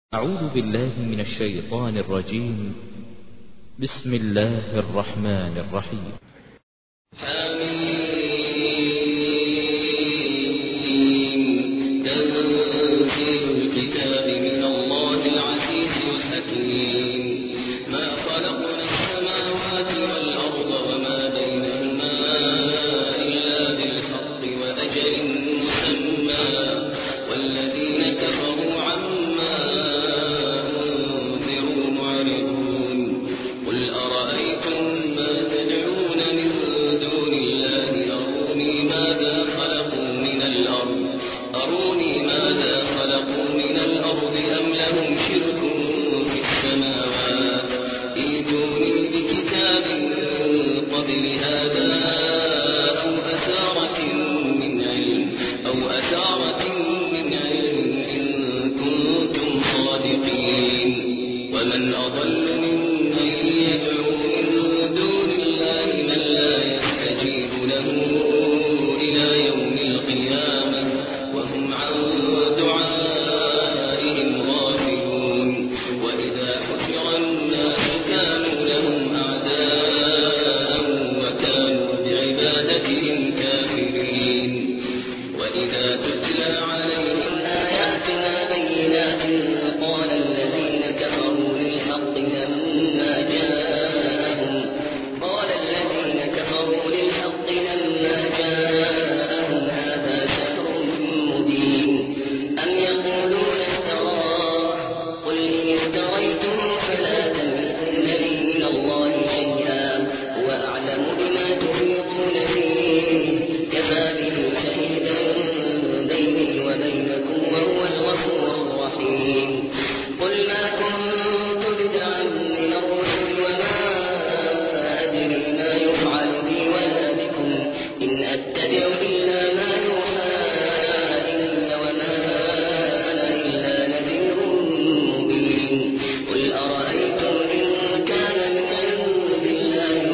أعوذ بالله من الشيطان الرجيم. بسم الله الرحمن الرحيم. تنزيل الكتاب من الله العزيز الحكيم. ما خلقنا السماوات والأرض وما بينهما إلا بالحق وأجل مسمى والذين كفروا عما أنذروا معرضون. قل أرأيتم ما تدعون من دون الله أروني ماذا خلقوا من الأرض أم لهم شرك في السماوات ائتوني بكتاب من قبل هذا أو أثارة من علم إن كنتم صادقين. ومن أضل ممن يدعو من دون الله من لا يستجيب له إلى يوم القيامة وهم عن دعائهم غافلون. وإذا حشر الناس كانوا لهم أعداء وكانوا بعبادتهم كافرين. وإذا تتلى عليهم آياتنا بينات قال الذين كفروا للحق لما جاءهم هذا سحر مبين أم يقولون افتراه قل إن افتريته فلا تملكون لي من الله شيئا هو أعلم بما تفيضون فيه كفى به شهيدا بيني وبينكم وهو الغفور الرحيم. قل ما كنت بدعا من الرسل وما أدري ما يفعل بي ولا بكم إن أتبع إلا ما يوحى إلي وما أنا إلا نذير مبين. قل أرأيتم إن كان من عند الله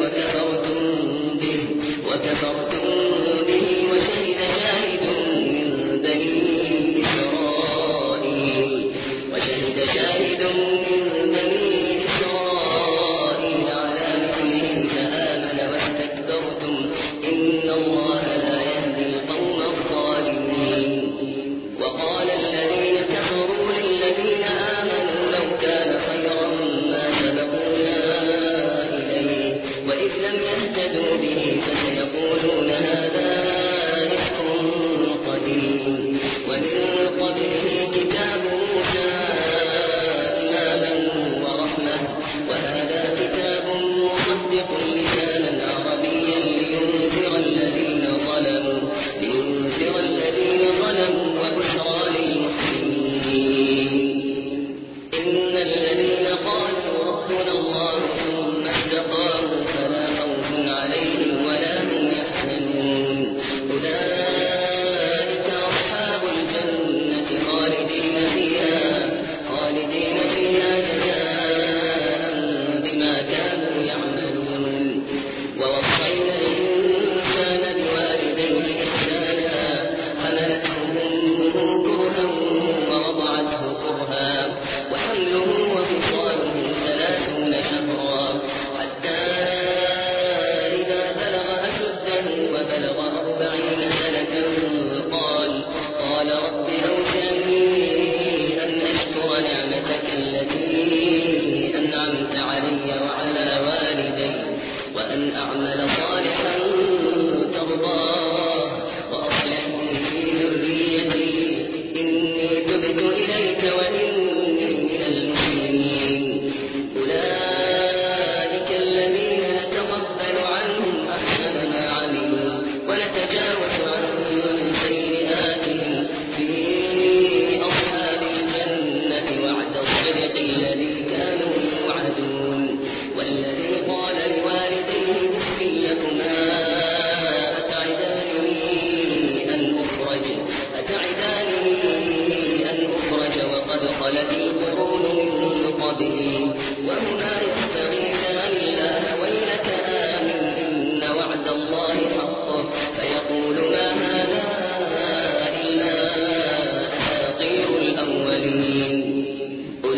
وكفرتم به وشهد شاهد من بني إسرائيل على مثله فآمن واستكبرتم إن الله لا يهدي القوم الظالمين. وقال الذين كفروا للذين آمنوا لو كان خيرا ما سبقونا إليه وإذ لم يهتدوا به فسيقولون هذا إفك قديم. ومن قبله كتاب موسى إماما ورحمة وهذا كتاب مصدق لسانا عربيا لينذر الذين ظلموا وبشرى للمحسنين. إن الذين قالوا ربنا الله ثم استقاموا فلا خوف عليهم ولا هم يحزنون أولئك أصحاب الجنة خالدين فيها جزاء بما كانوا يعملون. ووصينا الإنسان بوالديه إحسانا حملته أمه كرها ووضعته كرها وحمله وفصاله 30 شهرا حتى إذا بلغ أشده وبلغ 40 سنة قال رب أوزعني أن أشكر نعمتك التي أنعمت علي وعلى والدي وأن أعمل صالحا ترضاه وأصلح لي في ذريتي إني تبت إليك وإني من المسلمين. أولئك الذين نتقبل عنهم أحسن ما عملوا ونتجاوز عن سيئاتهم في أصحاب الجنة وعد الصدق الذي كانوا يوعدون. والذي قال لوالديه اف لكما أتعدانني أن أخرج وقد خلت القرون من قبلي وهما يستغيثان الله ويلك آمن إن وعد الله حق فيقول ما هذا إلا أساطير الأولين.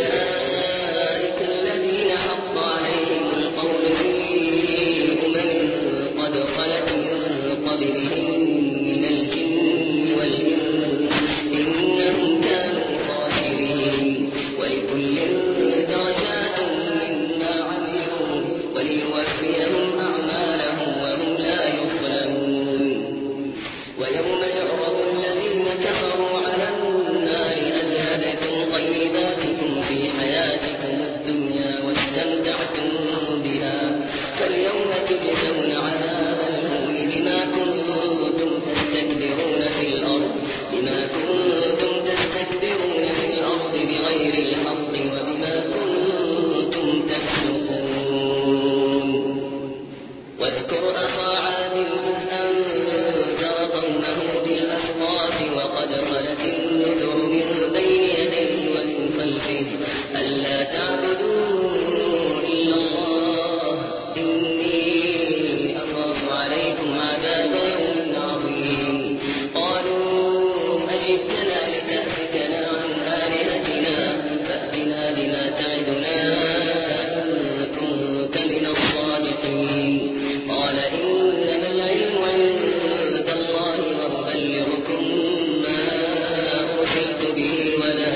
ألا تعبدوا إلا الله إني أخاف عليكم عذاب يوم عظيم قالوا أجئتنا لتأفكنا عن آلهتنا فأتنا بما تعدنا إن كنت من الصادقين قال إنما العلم عند الله وأبلغكم ما أرسلت به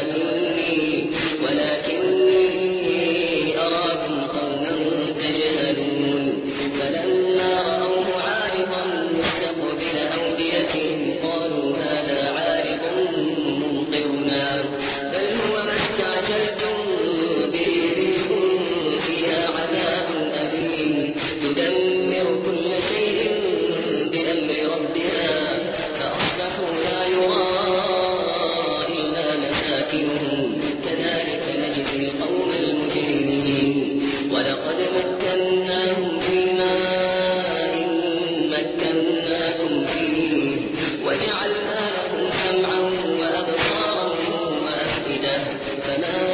ولكني أراكم قوما تجهلون فلما رأوه عارضا مستقبل أوديتهم قالوا هذا عارض ممطرنا بل هو ما استعجلتم به ريح فيها عذاب أليم تدمر كل شيء بأمر ربها فأصبحوا لا يرى إلا مساكنهم كذلك نجزي القوم المجرمين ولقد مكناهم في ماء مكناكم فيه وجعلنا لهم سمعا وأبصارا وأفئدة فما